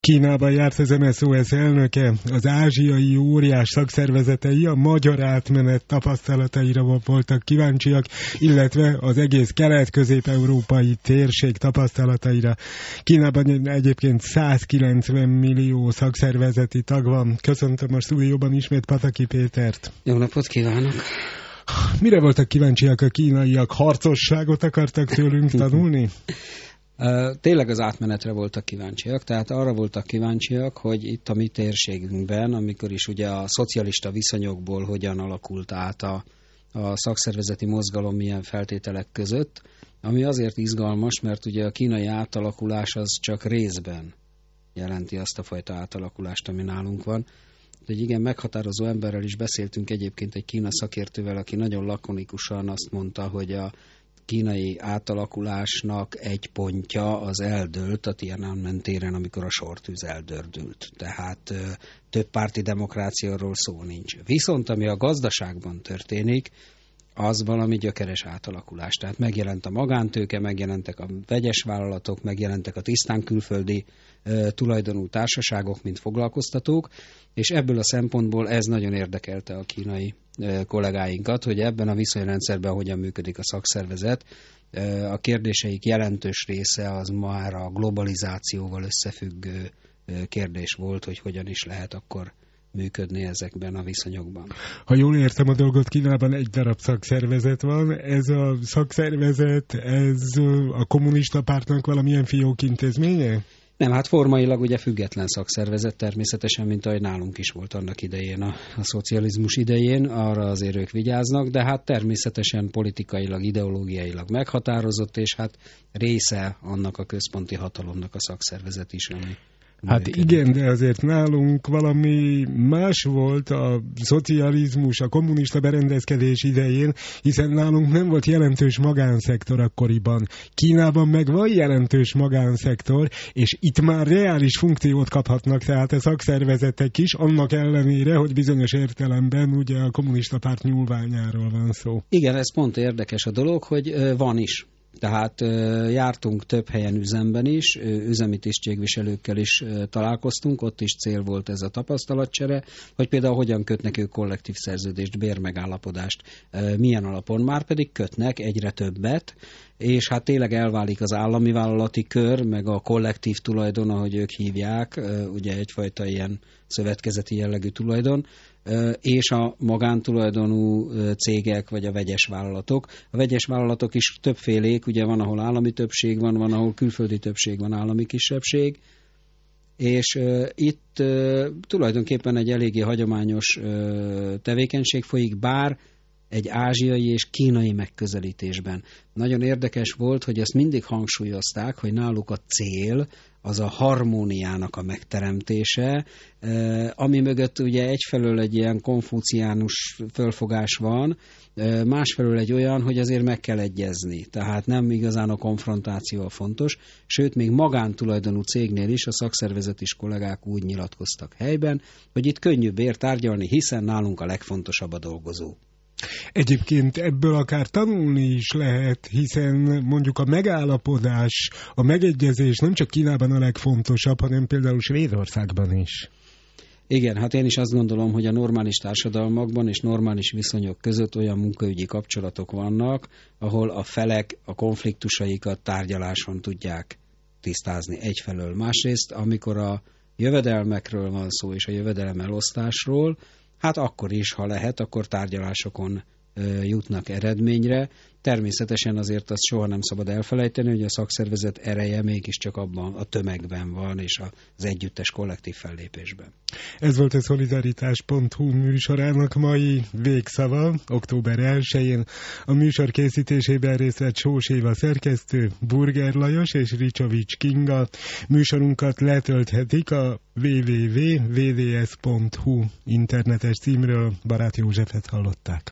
Kínában járt az MSZOS elnöke, az ázsiai óriás szakszervezetei a magyar átmenet tapasztalataira voltak kíváncsiak, illetve az egész kelet-közép-európai térség tapasztalataira. Kínában egyébként 190 millió szakszervezeti tag van. Köszöntöm a stúdióban ismét Pataki Pétert. Jó napot kívánok! Mire voltak kíváncsiak a kínaiak? Harcosságot akartak tőlünk tanulni? Tényleg az átmenetre voltak kíváncsiak, tehát arra voltak kíváncsiak, hogy itt a mi térségünkben, amikor is ugye a szocialista viszonyokból hogyan alakult át a szakszervezeti mozgalom milyen feltételek között, ami azért izgalmas, mert ugye a kínai átalakulás az csak részben jelenti azt a fajta átalakulást, ami nálunk van. Egy igen meghatározó emberrel is beszéltünk egyébként, egy Kína szakértővel, aki nagyon lakonikusan azt mondta, hogy a kínai átalakulásnak egy pontja az eldőlt a Tiananmen téren, amikor a sortűz eldördült. Tehát többpárti demokráciáról szó nincs. Viszont ami a gazdaságban történik, az valami gyökeres átalakulás. Tehát megjelent a magántőke, megjelentek a vegyes vállalatok, megjelentek a tisztán külföldi tulajdonú társaságok, mint foglalkoztatók, és ebből a szempontból ez nagyon érdekelte a kínai kollégáinkat, hogy ebben a viszonyrendszerben hogyan működik a szakszervezet. A kérdéseik jelentős része az már a globalizációval összefüggő kérdés volt, hogy hogyan is lehet akkor működni ezekben a viszonyokban. Ha jól értem a dolgot, Kínában egy darab szakszervezet van. Ez a szakszervezet, ez a kommunista pártnak valamilyen fiókintézménye? Nem, hát formailag ugye független szakszervezet természetesen, mint ahogy nálunk is volt annak idején, a szocializmus idején, arra azért ők vigyáznak, de hát természetesen politikailag, ideológiailag meghatározott, és hát része annak a központi hatalomnak a szakszervezet is, ami hát igen, de azért nálunk valami más volt a szocializmus, a kommunista berendezkedés idején, hiszen nálunk nem volt jelentős magánszektor akkoriban. Kínában meg van jelentős magánszektor, és itt már reális funkciót kaphatnak, tehát a szakszervezetek is, annak ellenére, hogy bizonyos értelemben ugye a kommunista párt nyúlványáról van szó. Igen, ez pont érdekes a dolog, hogy van is. Tehát jártunk több helyen üzemben is, üzemi tisztségviselőkkel is találkoztunk, ott is cél volt ez a tapasztalatcsere, hogy például hogyan kötnek ők kollektív szerződést, bérmegállapodást, milyen alapon, már pedig kötnek egyre többet, és hát tényleg elválik az állami vállalati kör, meg a kollektív tulajdon, ahogy ők hívják, ugye egyfajta ilyen szövetkezeti jellegű tulajdon, és a magántulajdonú cégek, vagy a vegyes vállalatok. A vegyes vállalatok is többfélék, ugye van, ahol állami többség van, van, ahol külföldi többség van, állami kisebbség, és itt tulajdonképpen egy eléggé hagyományos tevékenység folyik, bár egy ázsiai és kínai megközelítésben. Nagyon érdekes volt, hogy ezt mindig hangsúlyozták, hogy náluk a cél az a harmóniának a megteremtése, ami mögött ugye egyfelől egy ilyen konfuciánus fölfogás van, másfelől egy olyan, hogy azért meg kell egyezni. Tehát nem igazán a konfrontáció a fontos, sőt, még magántulajdonú cégnél is a szakszervezeti kollégák úgy nyilatkoztak helyben, hogy itt könnyűbb ér tárgyalni, hiszen nálunk a legfontosabb a dolgozó. Egyébként ebből akár tanulni is lehet, hiszen mondjuk a megállapodás, a megegyezés nem csak Kínában a legfontosabb, hanem például Svédországban is. Igen, hát én is azt gondolom, hogy a normális társadalmakban és normális viszonyok között olyan munkaügyi kapcsolatok vannak, ahol a felek a konfliktusaikat tárgyaláson tudják tisztázni egyfelől. Másrészt, amikor a jövedelmekről van szó és a jövedelem elosztásról, hát akkor is, ha lehet, akkor tárgyalásokon jutnak eredményre. Természetesen azért azt soha nem szabad elfelejteni, hogy a szakszervezet ereje mégiscsak abban a tömegben van, és az együttes kollektív fellépésben. Ez volt a Szolidaritás.hu műsorának mai végszava, október 1-én. A műsor készítésében részt vett Sós Éva szerkesztő, Burger Lajos és Ricsovics Kinga. Műsorunkat letölthetik a www.vds.hu internetes címről. Barát Józsefet hallották.